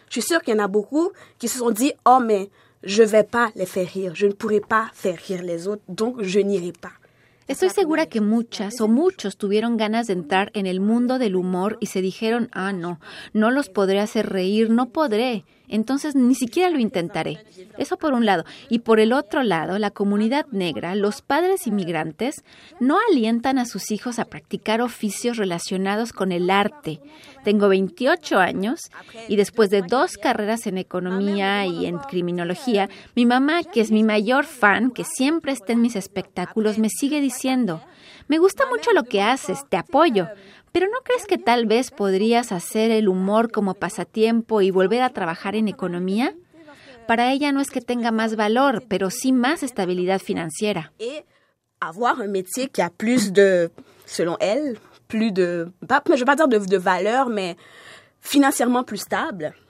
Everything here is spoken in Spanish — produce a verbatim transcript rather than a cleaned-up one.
Je suis sûre qu'il y en a beaucoup qui se sont dit « Oh, mais je ne vais pas les faire rire. Je ne pourrai pas faire rire les autres, donc je n'irai pas. » Estoy segura que muchas o muchos tuvieron ganas de entrar en el mundo del humor y se dijeron, ah, no, no los podré hacer reír, no podré, entonces ni siquiera lo intentaré. Eso por un lado. Y por el otro lado, la comunidad negra, los padres inmigrantes, no alientan a sus hijos a practicar oficios relacionados con el arte. Tengo veintiocho años y después de dos carreras en economía y en criminología, mi mamá, que es mi mayor fan, que siempre está en mis espectáculos, me sigue diciendo, me gusta mucho lo que haces, te apoyo, pero ¿no crees que tal vez podrías hacer el humor como pasatiempo y volver a trabajar en economía? Para ella no es que tenga más valor, pero sí más estabilidad financiera. Et avoir un métier qui a plus de, selon elle, plus de, pas, je ne vais pas dire de, de valeur, mais financièrement plus stable.